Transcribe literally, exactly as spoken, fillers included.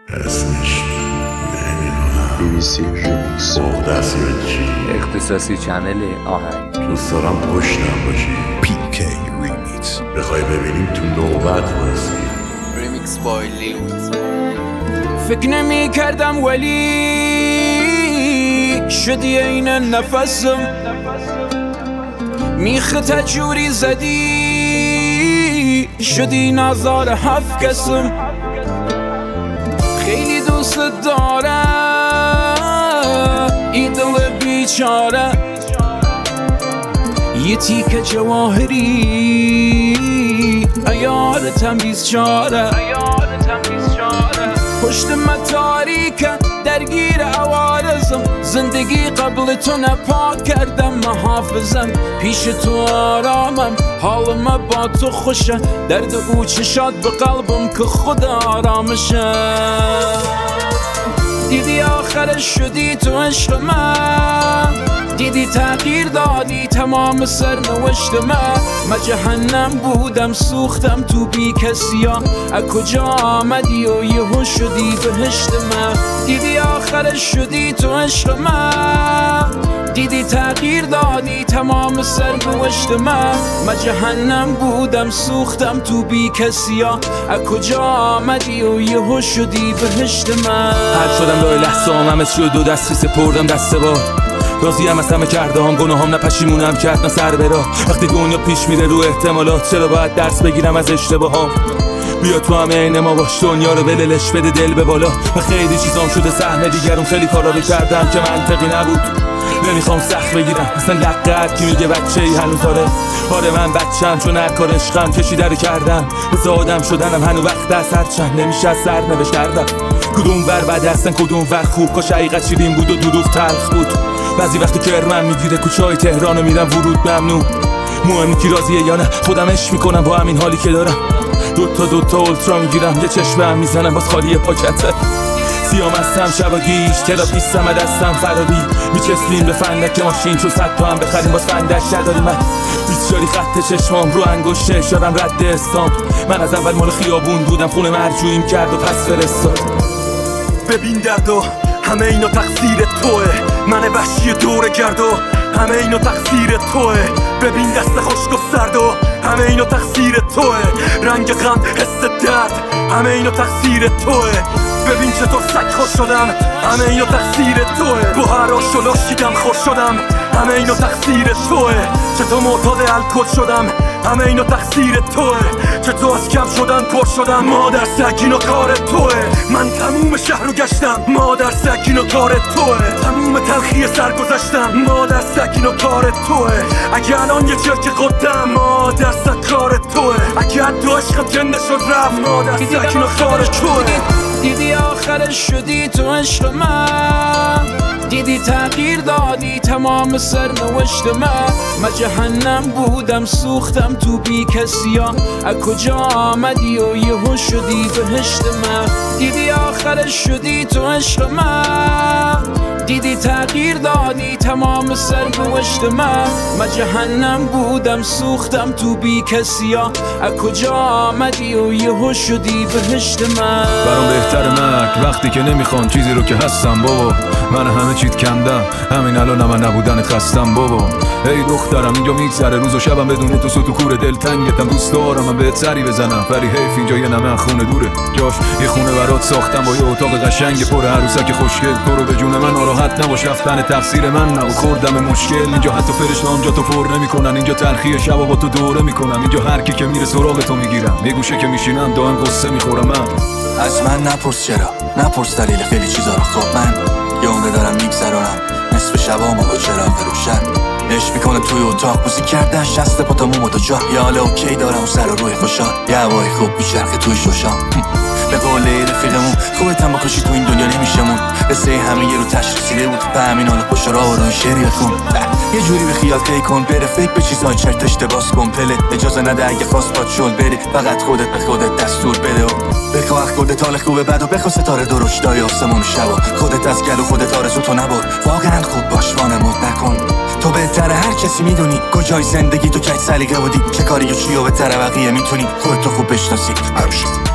اسمش نمیدونم بی بی سی ریمیکس مقدس یا چی اختصاصی چنل آهنگ دوست دارم پشتم باشی پی کی ریمیکس بخوای ببینیم تو نوبت واسه ریمیکس بای لیوز. فکر نمی کردم ولی شدی این نفسم، میخت جوری زدی شدی نظار هفت کسم. خیلی دوست دارم ای دل بیچاره، یه تیکه جواهری ایار تمیز چاره. پشت من تاریکه درگیر عوارضم، زندگی قبل تو نپاک کردم محافظم. پیش تو آرامم، حالم با تو خوشه، درد او چشات به قلبم که خود آرامشه. دیدی آخرش شدی تو عشق من، دیدی تغییر دادی تمام سرنوشت من. من جهنم بودم سوختم تو بی کسی ها، از کجا آمدی و یهو شدی بهشت من. دیدی آخرش شدی تو عشق من، دیدی تغییر دادی تمام سرنوشت من. من جهنم بودم سوختم تو بی کسی ها، از کجا آمدی و یهو شدی بهشت من. هر شدم لای لحظه هم همه شد دو دستی سپردم دست بار. راضیم از همه کرده هم گناهم، نه پشیمونم کرد نه سر برا. وقتی دنیا پیش میره رو احتمالات، چرا باید درس بگیرم از اشتباهام؟ بیا تو همه عین ما باش، دنیا رو بللش بده دل به بالا. و خیلی چیزام شده سهم دیگرون، خیلی کارا رو کردم که منطقی نبود. نمیخوام سخت بگیرم مثلا لقت که میگه بچه ای هنوز آره. آره من بچم چون هر کار عشقم کشیده رو کردم. مثل آدم شدنم هنو وقت از هر چند نمیشه از سر نوشت کردم. کدوم ور بد هستن کدوم ور خوب، کاش حقیقت شیرین بود و دروغ تلخ بود. بعضی وقتی کرمم میگیره کوچه های تهرانو میرم ورود ممنوع. مهم کی راضیه یا نه، خودم عشق میکنم با همین حالی که دارم. دوتا دوتا اولترا میگیرم، یه چشمه هم میزنم باز خالی پاکته. سیام هستم شباگیش تراپیستم دستم فراری. میچسلیم به فندک ماشین چون صد تا هم بخریم باز فندک نداری. من بیچاری خط چشمام رو انگشت اشارم رد استام. من از اول مال خیابون بودم، خونه مرجوعیم کرد و پس فرستاد. ببین دردو همه اینا تقصیر توه، من وحشی دوره گرد و همه اینا تقصیر توه. ببین دست خشک و سرد و همه اینا تقصیر توه. رنگ غم حس درد همه اینا تقصیر توه. ببین چطور سگ خوش شدم همه اینا تقصیر توه. با هر آش و لاشیدم خوش شدم همه اینا تقصیر توه. چطور معتاد الکل شدم همه اینا تقصیر توه. چطور از کم شدن پر شدم مادر سگ اینا کار توه. من تموم شهر رو گشتم مادر سگ اینا کار توه. تموم تلخی سر گذشتم مادر سگ اینا کار توه. اگه الان یه چرک قدم مادر سگ کار توه. اگه حتی عشقت جنده شد رفت مادر سگ اینا کار توه. دیدی آخرش شدی تو عشق من، دیدی تغییر دادی تمام سرنوشت من. من جهنم بودم سوختم تو بی کسی ها، از کجا آمدی و یهو شدی بهشت من. دیدی آخرش شدی تو عشق من، دیدی تغییر دادی تمام سرنوشت من. من جهنم بودم سوختم تو بی کسی ها، از کجا آمدی و یهو شدی بهشت من. برام بهتر مرگ وقتی که نمیخوان چیزی رو که هستم بابا. من همه چیت کندم همین الان من نبودنت خستم بابا. ای دخترم اینجا میگذره روز و شبم بدون تو سوت و کور دلتنگتم. دوست دارم من بهت سری بزنم ولی حیف اینجا یه نمه خونه دوره. جاش یه خونه برات ساختم با یه اتاق قشنگ پر عروسک خوشگل. تو رو به جون من ناراحت نباش، رفتن تقصیر من نبود. خوردم مشکل اینجا حتی فرشته‌ام جا تو پر نمیکنن. اینجا تلخی شبا با تو دوره میکنم. اینجا هر کی که میره سراغ تو میگیرم. یه گوشه که میشینم دائم قصه میخورم. من از من نپرس چرا، نپرس دلیل خیلی چیزا رو. خب من یه عمره دارم میگذرونم نصف شبامو با چراغ روشن. عشق میکنم توی اتاق موزیک کردن شسته پا تا مومو تو جا. یه حال اوکی دارم و سر و روی خوشحال، یه هوای خوب میچرخه توی شوشام. به قول رفیقمون خودت هم بکشی تو این دنیا نمیشمون. قصه همه یه رو تش رسیده بود به همین حال خوش را و روی شعری بخون. یه جوری به خیال طی کن بره فکر به چیزای چرت اشتباس کن. پله اجازه نده اگه خواست پات شد بری، فقط خودت به خودت دستور بده و بخواه خودت حال خوبه بد و بخوا ستاره درشتای آسمون شبا. خودت از گل و خودت آرزو تو نبر، واقعا خوب باش وانمود نکن. تو بهتره هر کسی میدونی کجای زندگی تو کج سلیقه بودی. چه کاری و چی و بهتره بقیه میتونی خودت رو خوب بشناسی. همشه